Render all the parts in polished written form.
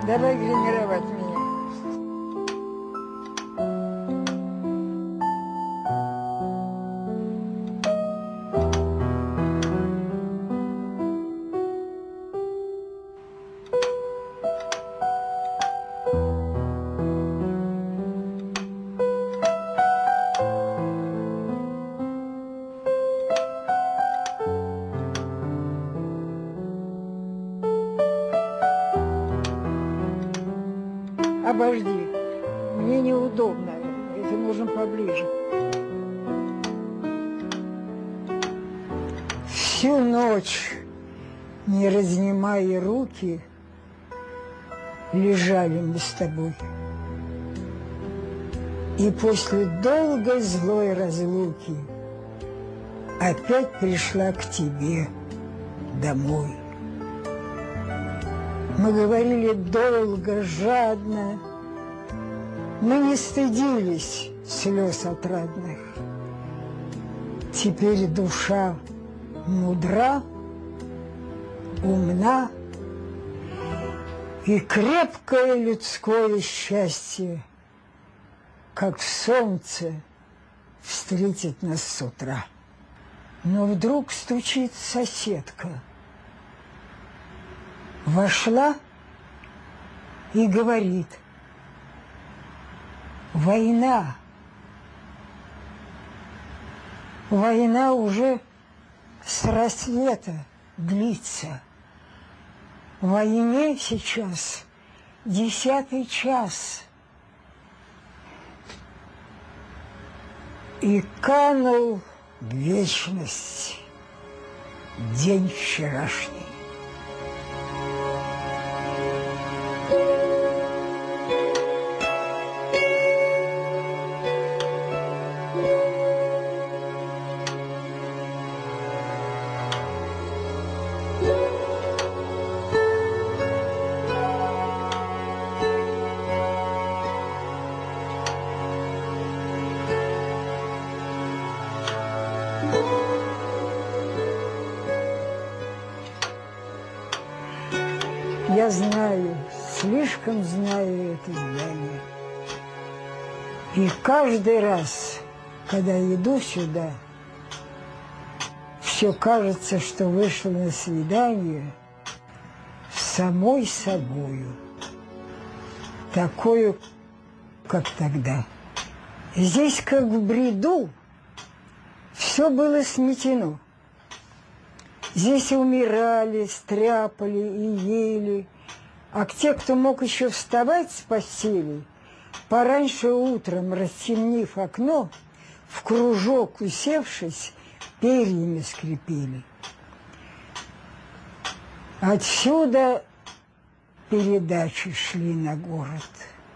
Давай гримировать меня. Обожди, мне неудобно, это нужно поближе. Всю ночь, не разнимая руки, лежали мы с тобой. И после долгой злой разлуки опять пришла к тебе домой. Мы говорили долго, жадно, мы не стыдились слез отрадных. Теперь душа мудра, умна, и крепкое людское счастье, как солнце, встретит нас с утра. Но вдруг стучит соседка. Вошла и говорит: война. Война уже с рассвета длится. В войне сейчас 10-й час. И канул в вечность день вчерашний. Я знаю, слишком знаю это здание. И каждый раз, когда иду сюда, все кажется, что вышла на свидание с самой собою, такую, как тогда. Здесь, как в бреду, все было сметено. Здесь умирали, стряпали и ели, а те, кто мог еще вставать с постели, пораньше утром, растемнив окно, в кружок усевшись, перьями скрипели. Отсюда передачи шли на город.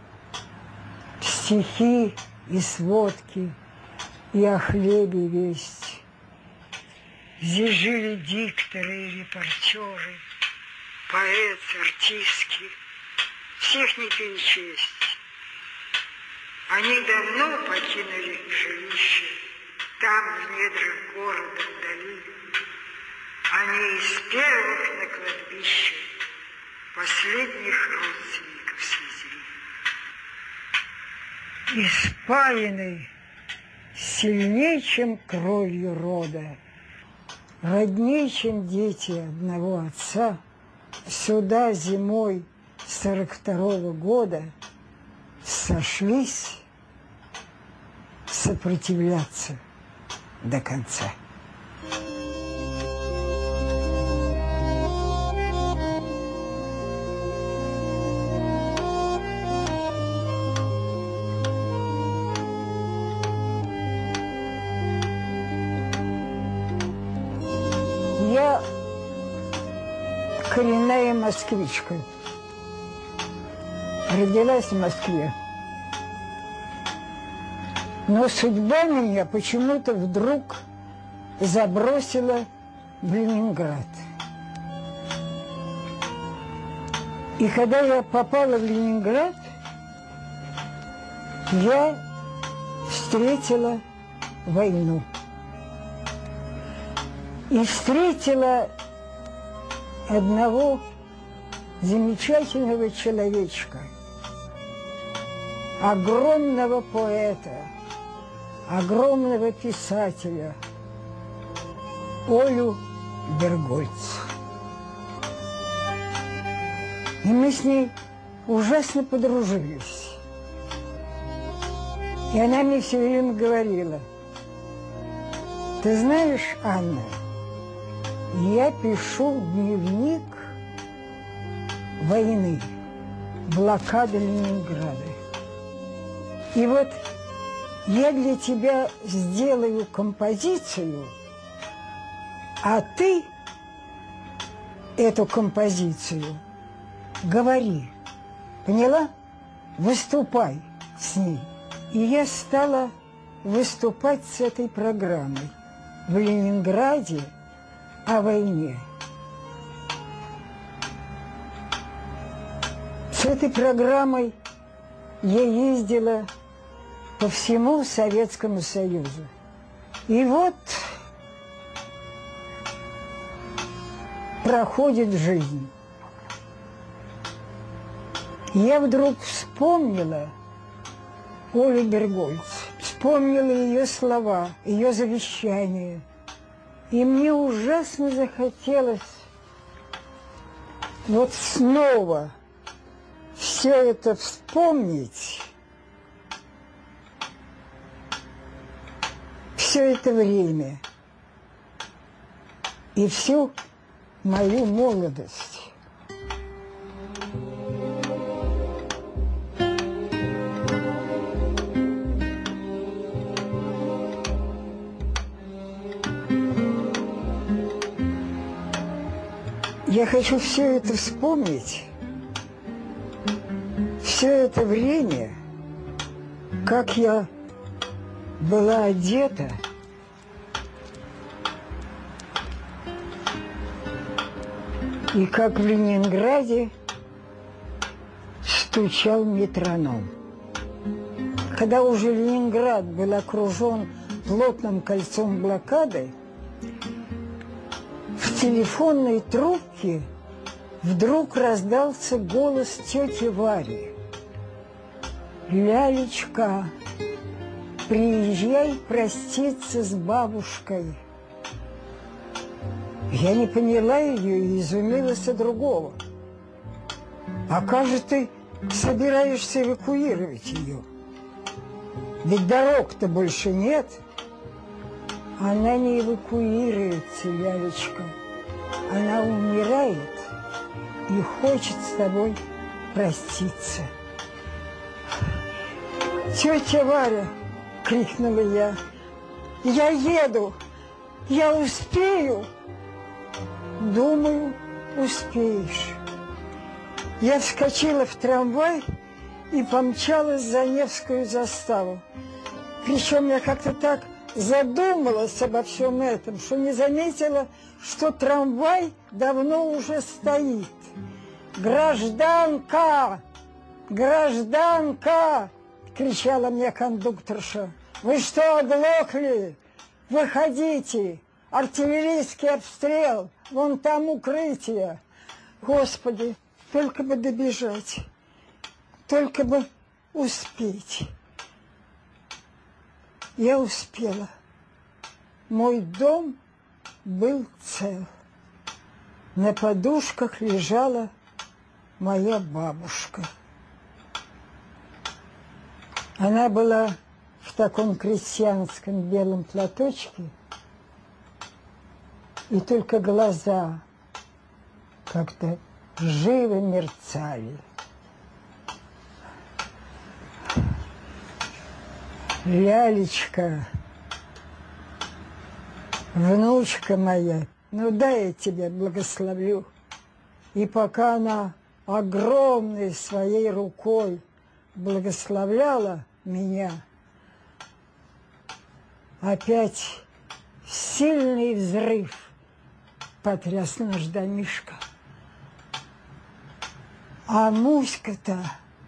Стихи и сводки, и о хлебе весть. Здесь жили дикторы и репортеры, поэты, артистки. Всех не перечесть. Они давно покинули жилище, там, в недрах города вдали. Они из первых на кладбище последних родственников свезли. Испаянный сильнее, чем кровью рода, роднее, чем дети одного отца, сюда зимой 42-го года сошлись сопротивляться до конца. Я коренная москвичка. Родилась в Москве. Но судьба меня почему-то вдруг забросила в Ленинград. И когда я попала в Ленинград, я встретила войну. И встретила одного замечательного человечка, огромного поэта, огромного писателя Олю Бергольц. И мы с ней ужасно подружились. И она мне все время говорила: ты знаешь, Анна, я пишу дневник войны, блокады Ленинграда. И вот я для тебя сделаю композицию, а ты эту композицию говори. Поняла? Выступай с ней. И я стала выступать с этой программой в Ленинграде о войне. С этой программой я ездила по всему Советскому Союзу. И вот проходит жизнь. Я вдруг вспомнила Олю Бергольц, вспомнила ее слова, ее завещание. И мне ужасно захотелось вот снова все это вспомнить, все это время и всю мою молодость. Я хочу все это вспомнить, все это время, как я была одета, и как в Ленинграде стучал метроном. Когда уже Ленинград был окружен плотным кольцом блокады, в телефонной трубке вдруг раздался голос тети Вари: «Лялечка, приезжай проститься с бабушкой». Я не поняла ее и изумилась от другого. «А как же ты собираешься эвакуировать ее? Ведь дорог-то больше нет». «Она не эвакуируется, Лялечка. Она умирает и хочет с тобой проститься». «Тетя Варя!» – крикнула я. «Я еду! Я успею!» «Думаю, успеешь». Я вскочила в трамвай и помчалась за Невскую заставу. Причем я как-то так задумалась обо всем этом, что не заметила, что трамвай давно уже стоит. «Гражданка! Гражданка!» – кричала мне кондукторша. «Вы что, оглохли? Выходите! Артиллерийский обстрел! Вон там укрытие!» Господи, только бы добежать, только бы успеть. Я успела. Мой дом был цел. На подушках лежала моя бабушка. Она была в таком крестьянском белом платочке, и только глаза как-то живо мерцали. «Лялечка, внучка моя, ну дай я тебя благословлю». И пока она огромной своей рукой благословляла меня, опять сильный взрыв потряс наш домишко. А Муська-то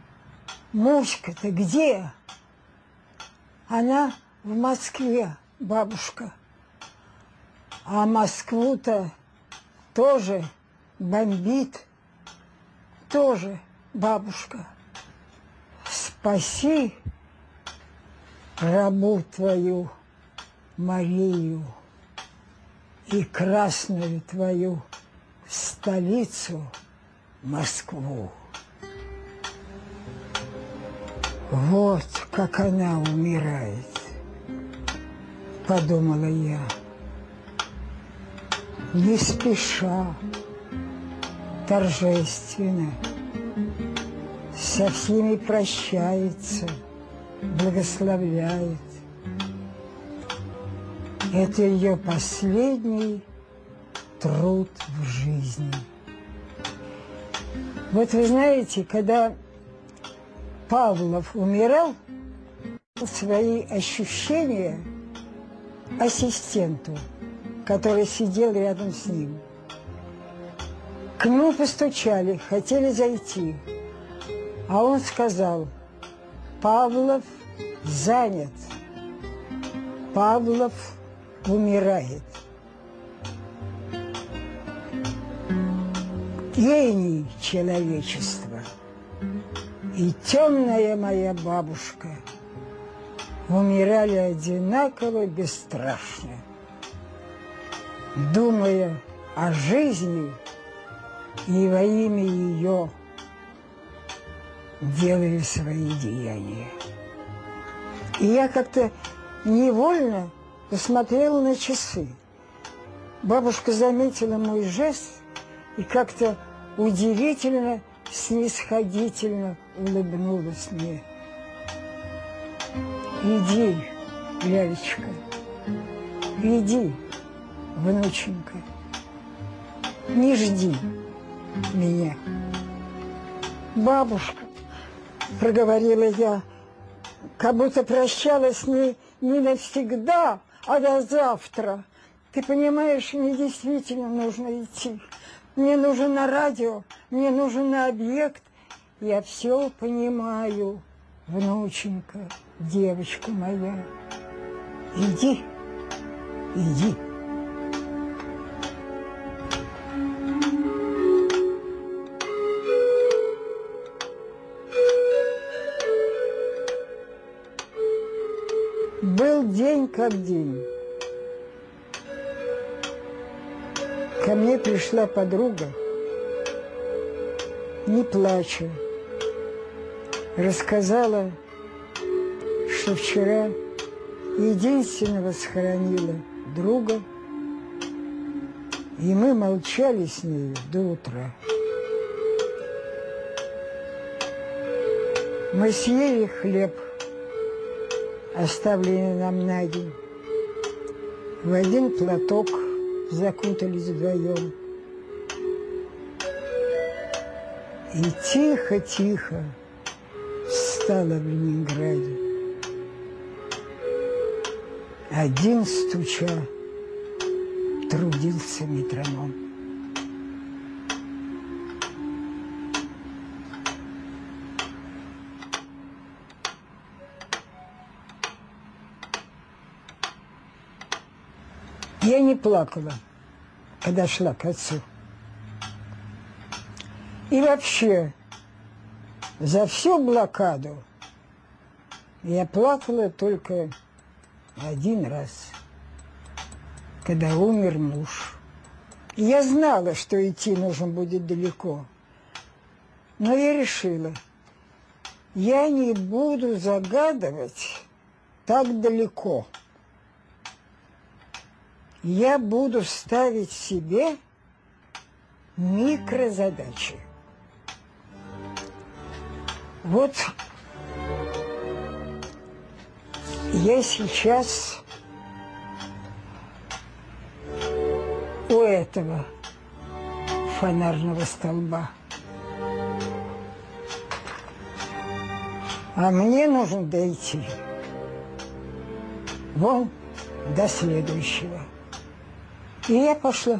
где? Она в Москве, бабушка. А Москву-то тоже бомбит. тоже, бабушка, спаси рабу твою Марию и красную твою столицу Москву. Вот как она умирает, подумала я, не спеша, торжественно, со всеми прощается, благословляет. Это ее последний труд в жизни. Вот вы знаете, когда Павлов умирал, свои ощущения ассистенту, который сидел рядом с ним. К нему постучали, хотели зайти, а он сказал: Павлов занят, Павлов умирает. Гений человечества и темная моя бабушка умирали одинаково бесстрашно, думая о жизни и во имя ее делали свои деяния. И я как-то невольно посмотрела на часы. Бабушка заметила мой жест и как-то удивительно, снисходительно улыбнулась мне. Иди, Лялечка, иди, внученька, не жди меня. Бабушка, проговорила я, как будто прощалась с ней не навсегда, а до завтра. Ты понимаешь, мне действительно нужно идти. Мне нужно на радио, мне нужен на объект. Я все понимаю, внученька, девочка моя. Иди, иди. Был день как день. Ко мне пришла подруга, не плача, рассказала, что вчера единственного схоронила друга, и мы молчали с ней до утра. Мы съели хлеб, оставленный нам на день, в один платок закутались вдвоем. И тихо-тихо стало в Ленинграде. Один стуча трудился метроном. Я не плакала, когда шла к отцу. И вообще, за всю блокаду я плакала только один раз, когда умер муж. И я знала, что идти нужно будет далеко. Но я решила, я не буду загадывать так далеко. Я буду ставить себе микрозадачи. Вот я сейчас у этого фонарного столба. А мне нужно дойти вон до следующего. И я пошла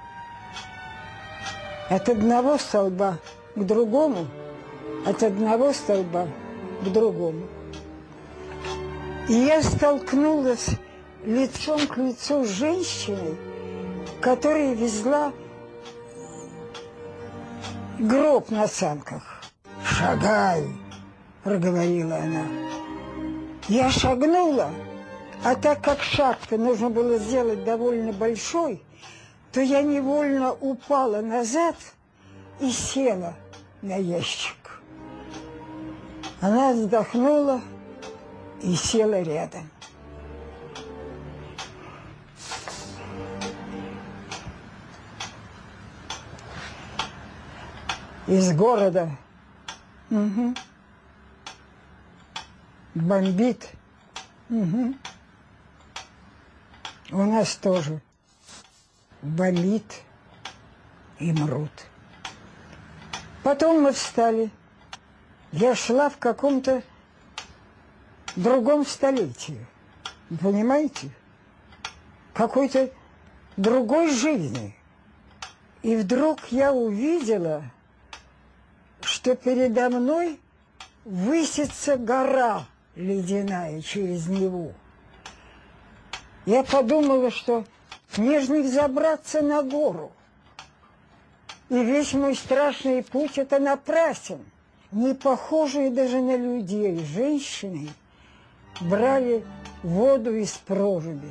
от одного столба к другому, от одного столба к другому. И я столкнулась лицом к лицу с женщиной, которая везла гроб на санках. «Шагай!» – проговорила она. Я шагнула, а так как шаг-то нужно было сделать довольно большой, то я невольно упала назад и села на ящик. Она вздохнула и села рядом. Из города бомбит. У нас тоже бомбит и мрут. Потом мы встали. Я шла в каком-то другом столетии. Понимаете? Какой-то другой жизни. И вдруг я увидела, что передо мной высится гора ледяная через Неву. Я подумала, что мне же не взобраться на гору. И весь мой страшный путь это напрасен. Не похожие даже на людей женщины брали воду из проруби.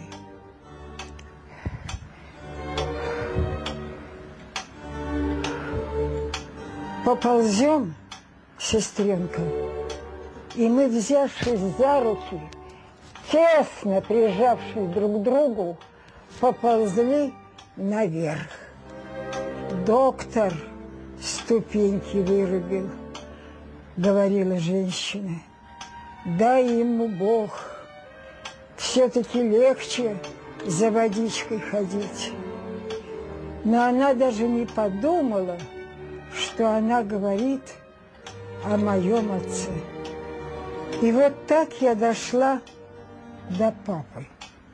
Поползем, сестренка, и мы, взявшись за руки, тесно прижавшись друг к другу, поползли наверх. Доктор ступеньки вырубил, говорила женщина. Дай ему Бог, все-таки легче за водичкой ходить. Но она даже не подумала, что она говорит о моем отце. И вот так я дошла до папы.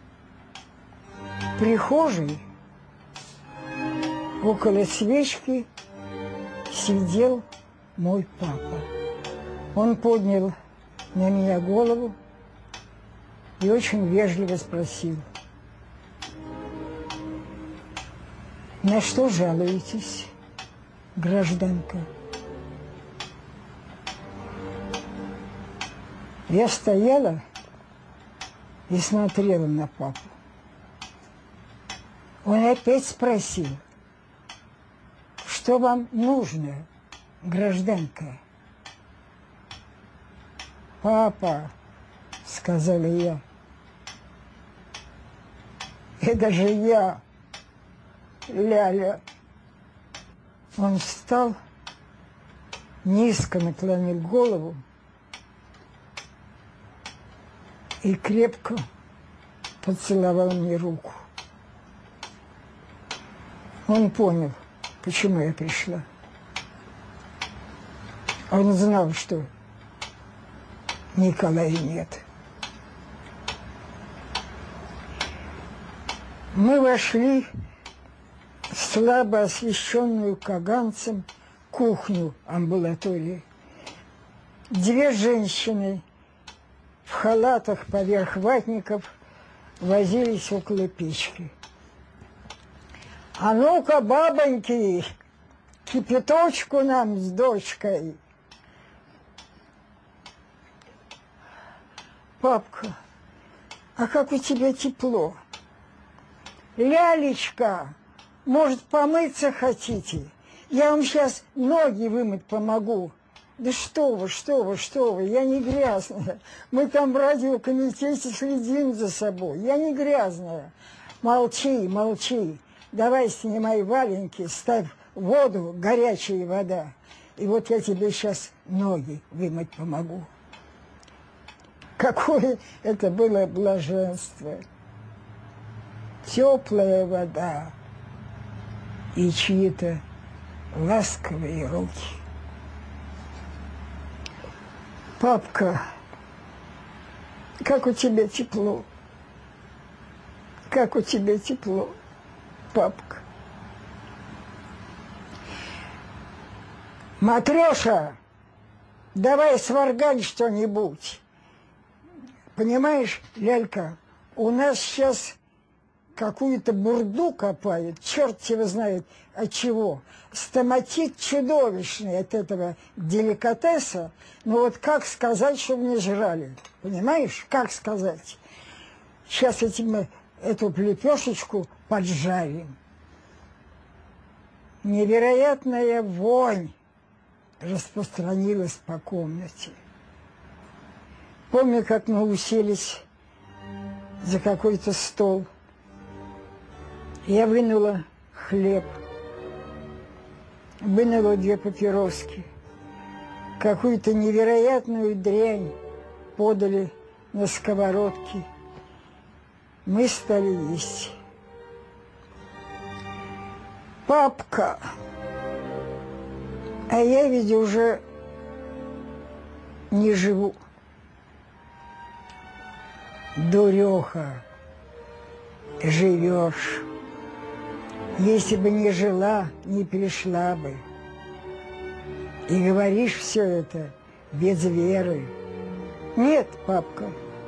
В прихожей около свечки сидел мой папа. Он поднял на меня голову и очень вежливо спросил: «На что жалуетесь, гражданка?» Я стояла и смотрела на папу. Он опять спросил: «Что вам нужно, гражданка?» «Папа», — сказала я, — «это же я, Ляля». Он встал, низко наклонил голову и крепко поцеловал мне руку. Он понял, почему я пришла. Он знал, что Николая нет. Мы вошли в слабо освещенную каганцем кухню амбулатории. Две женщины в халатах поверх ватников возились около печки. «А ну-ка, бабоньки, кипяточку нам с дочкой!» «Папка, а как у тебя тепло? Лялечка, может, помыться хотите? Я вам сейчас ноги вымыть помогу». «Да что вы, что вы, что вы, я не грязная. Мы там в радиокомитете следим за собой. Я не грязная». «Молчи, молчи. Давай снимай валенки, ставь воду, горячая вода. И вот я тебе сейчас ноги вымыть помогу». Какое это было блаженство! Теплая вода и чьи-то ласковые руки. «Папка, как у тебя тепло? Как у тебя тепло, папка?» «Матрёша, давай сваргань что-нибудь. Понимаешь, Лялька, у нас сейчас какую-то бурду копают, черт его знает от чего. Стоматит чудовищный от этого деликатеса. Но вот как сказать, чтобы не жрали? Понимаешь, как сказать? Сейчас мы эту лепешечку поджарим. Невероятная вонь распространилась по комнате. Помню, как мы уселись за какой-то стол. Я вынула хлеб, вынула 2 папироски. Какую-то невероятную дрянь подали на сковородке. Мы стали есть. Папка, а я ведь уже не живу. Дуреха, живешь. Если бы не жила, не пришла бы. И говоришь все это без веры. Нет, папка,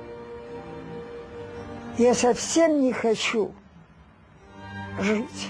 я совсем не хочу жить.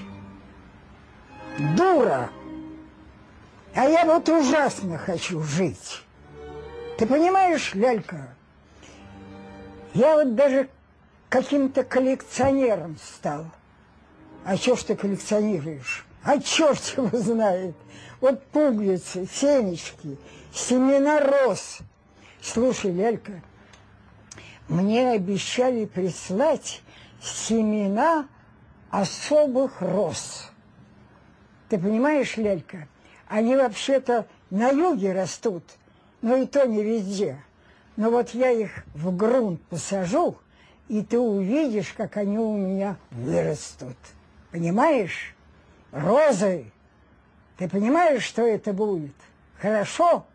Дура! А я вот ужасно хочу жить. Ты понимаешь, лялька? Я вот даже каким-то коллекционером стал. А чё ж ты коллекционируешь? А черт его знает. Вот пуговицы, семечки, семена роз. Слушай, лялька, мне обещали прислать семена особых роз. Ты понимаешь, лялька, они вообще-то на юге растут, но и то не везде. Но вот я их в грунт посажу, и ты увидишь, как они у меня вырастут. Понимаешь? Розы. Ты понимаешь, что это будет? Хорошо?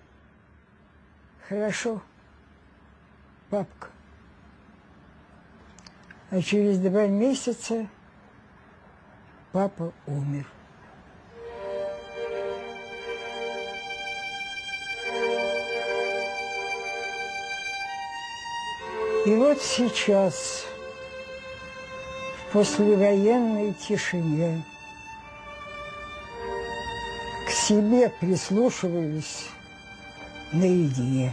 Хорошо, папка. А через 2 месяца папа умер. И вот сейчас, в послевоенной тишине, к себе прислушиваюсь наедине.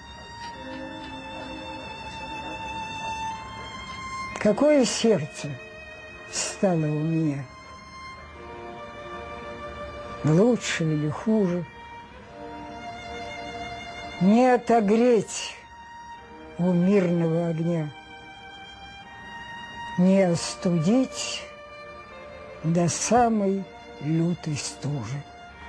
Какое сердце стало у меня? Лучше или хуже? Не отогреть у мирного огня, не остудить до самой лютой стужи.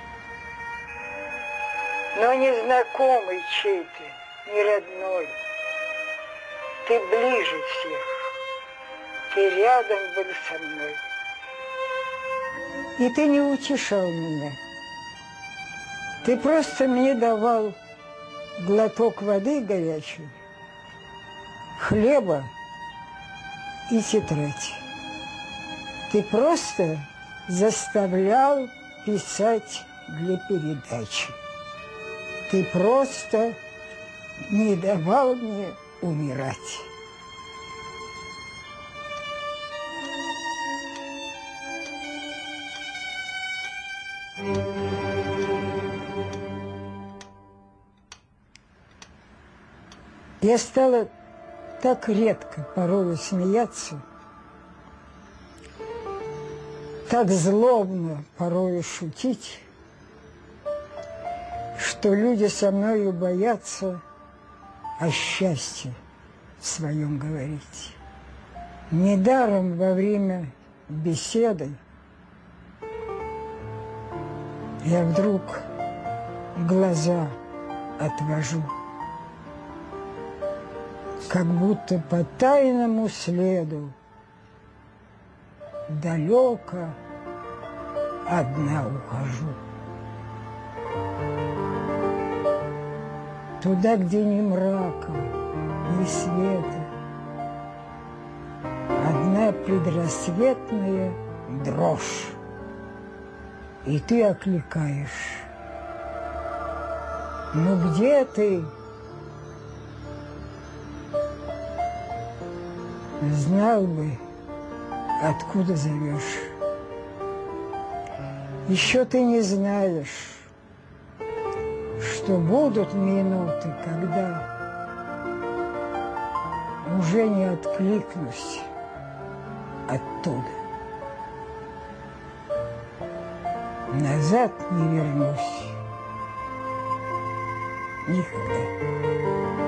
Но незнакомый чей-то, не родной, ты ближе всех, ты рядом был со мной. И ты не утешал меня, ты просто мне давал глоток воды горячей, хлеба и тетрадь. Ты просто заставлял писать для передачи. Ты просто не давал мне умирать. Я стала так редко порой смеяться, так злобно порой шутить, что люди со мною боятся о счастье своем говорить. Недаром во время беседы я вдруг глаза отвожу, как будто по тайному следу далеко одна ухожу. Туда, где ни мрака, ни света, одна предрассветная дрожь, и ты окликаешь: ну где ты? Знал бы, откуда зовешь. Еще ты не знаешь, что будут минуты, когда уже не откликнусь оттуда. Назад не вернусь никогда.